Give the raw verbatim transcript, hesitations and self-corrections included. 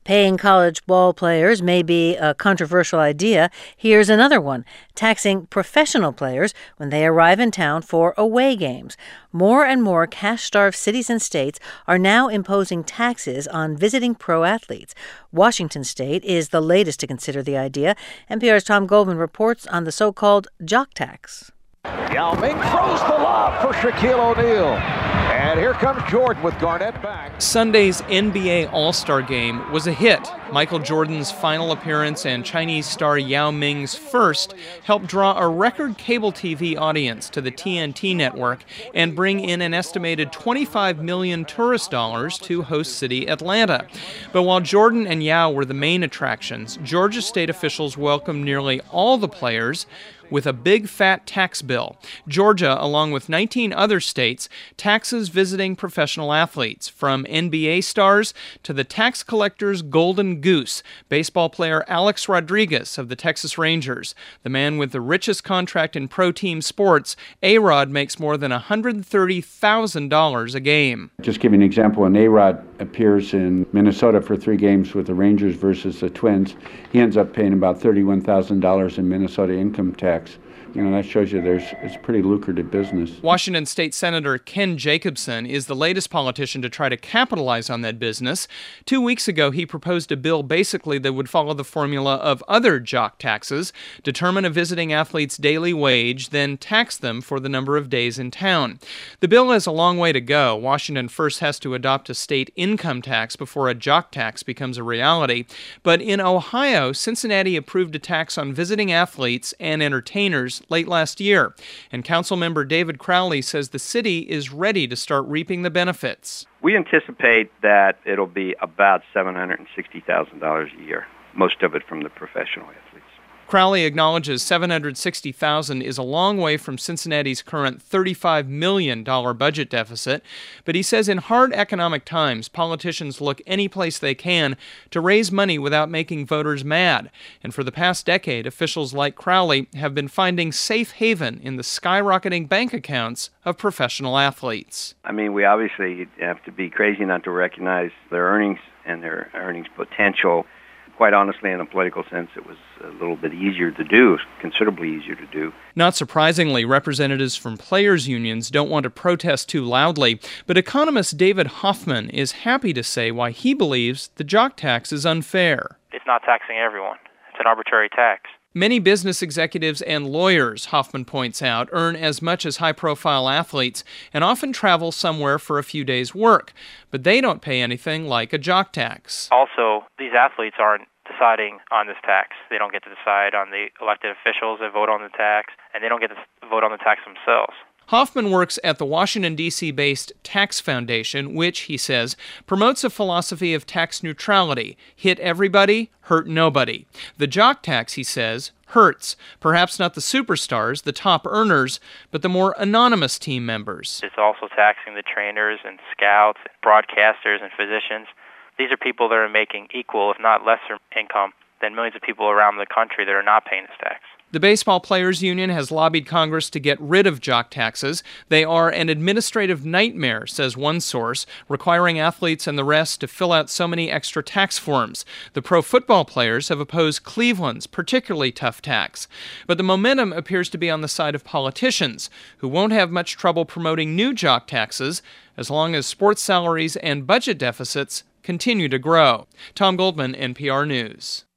Paying college ball players may be a controversial idea. Here's another one: taxing professional players when they arrive in town for away games. More and more cash-starved cities and states are now imposing taxes on visiting pro athletes. Washington State is the latest to consider the idea. N P R's Tom Goldman reports on the so-called jock tax. Yao Ming throws the lob for Shaquille O'Neal. And here comes Jordan with Garnett back. Sunday's N B A All-Star Game was a hit. Michael Jordan's final appearance and Chinese star Yao Ming's first helped draw a record cable T V audience to the T N T network and bring in an estimated twenty-five million tourist dollars to host city Atlanta. But while Jordan and Yao were the main attractions, Georgia state officials welcomed nearly all the players with a big fat tax bill. Georgia, along with nineteen other states, taxes visiting professional athletes, from N B A stars to the tax collector's golden goose, baseball player Alex Rodriguez of the Texas Rangers. The man with the richest contract in pro team sports, A-Rod, makes more than one hundred thirty thousand dollars a game. Just give you an example, when A-Rod appears in Minnesota for three games with the Rangers versus the Twins, he ends up paying about thirty-one thousand dollars in Minnesota income tax. You know, that shows you there's it's a pretty lucrative business. Washington State Senator Ken Jacobson is the latest politician to try to capitalize on that business. Two weeks ago, he proposed a bill basically that would follow the formula of other jock taxes: determine a visiting athlete's daily wage, then tax them for the number of days in town. The bill has a long way to go. Washington first has to adopt a state income tax before a jock tax becomes a reality. But in Ohio, Cincinnati approved a tax on visiting athletes and entertainers late last year, and Councilmember David Crowley says the city is ready to start reaping the benefits. We anticipate that it'll be about seven hundred sixty thousand dollars a year, most of it from the professional athletes. Crowley acknowledges seven hundred sixty thousand dollars is a long way from Cincinnati's current thirty-five million dollars budget deficit, but he says in hard economic times, politicians look any place they can to raise money without making voters mad. And for the past decade, officials like Crowley have been finding safe haven in the skyrocketing bank accounts of professional athletes. I mean, we obviously have to be crazy not to recognize their earnings and their earnings potential. Quite honestly, in a political sense, it was a little bit easier to do, considerably easier to do. Not surprisingly, representatives from players' unions don't want to protest too loudly, but economist David Hoffman is happy to say why he believes the jock tax is unfair. It's not taxing everyone. It's an arbitrary tax. Many business executives and lawyers, Hoffman points out, earn as much as high-profile athletes and often travel somewhere for a few days' work, but they don't pay anything like a jock tax. Also, these athletes aren't deciding on this tax. They don't get to decide on the elected officials that vote on the tax, and they don't get to vote on the tax themselves. Hoffman works at the Washington, D C-based Tax Foundation, which, he says, promotes a philosophy of tax neutrality: hit everybody, hurt nobody. The jock tax, he says, hurts, perhaps not the superstars, the top earners, but the more anonymous team members. It's also taxing the trainers and scouts, broadcasters and physicians. These are people that are making equal, if not lesser, income than millions of people around the country that are not paying this tax. The Baseball Players Union has lobbied Congress to get rid of jock taxes. They are an administrative nightmare, says one source, requiring athletes and the rest to fill out so many extra tax forms. The pro football players have opposed Cleveland's particularly tough tax. But the momentum appears to be on the side of politicians, who won't have much trouble promoting new jock taxes as long as sports salaries and budget deficits continue to grow. Tom Goldman, N P R News.